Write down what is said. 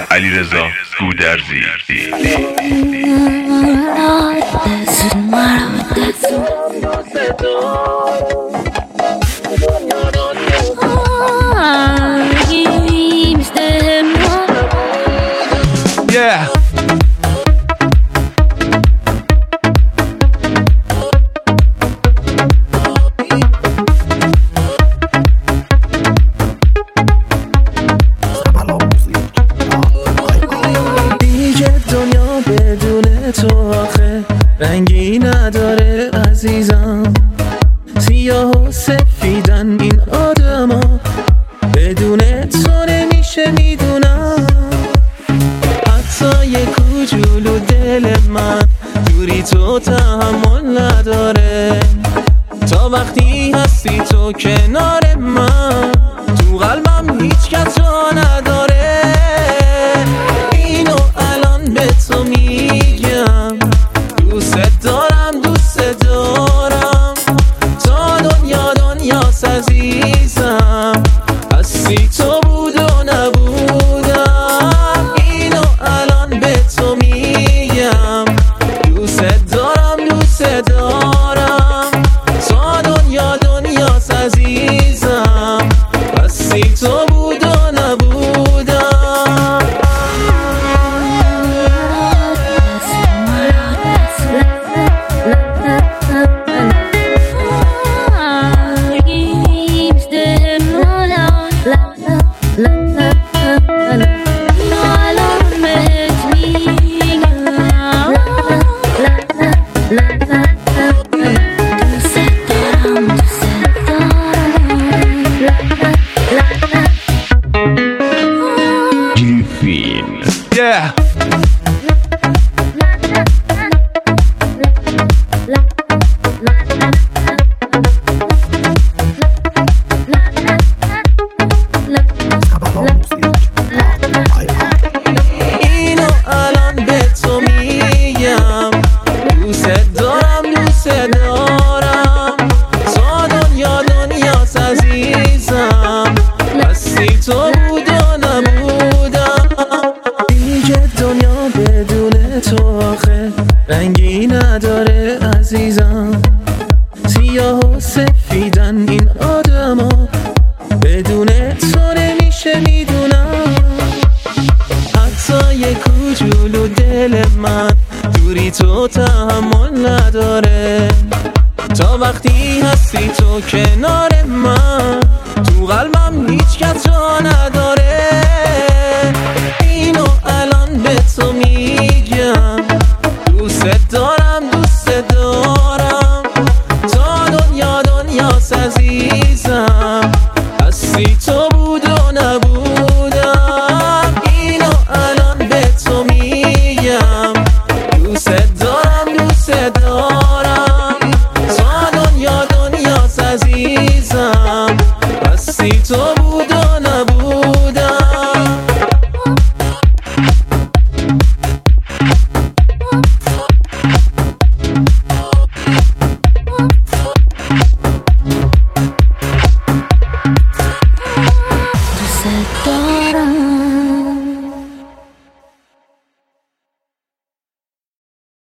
علیرضا گودرزی. Yeah. تو آخه رنگی نداره عزیزم، سیاه و سفیدن این آدما، بدون تو نمیشه میدونم. حتی یه کوچولو دل من دوری تو تحمل نداره، تا وقتی هستی تو کنار من، تو قلبم هیچ کس جا نداره. اینو الان به تو میگم، دوست دارم تا دنیاست عزیزم، هستی تو بود و نبودم. اینو الان به تو میگم، دوست دارم تا دنیاست عزیزم، هستی تو بود و نبودم. Yeah. اینو الان به تو میگم، دوست دارم تا دنیاست عزیزم، هستی تو بود و نبودم. دیگه دنیا بدون تو آخه رنگی نداره عزیزم، سیاه و سفیدن این آدما، بدون تو نمیشه میدونم. حتی یه کوچولو دل من دوری تو تحمل نداره، تا وقتی هستی تو کنار من، تو قلبم هیچ کس جا نداره. اینو الان به تو میگم، دوست دارم تا دنیاست عزیزم، هستی تو بود و نبودم. اینو الان به تو میگم، دوست دارم تا دنیاست عزیزم، هستی تو بود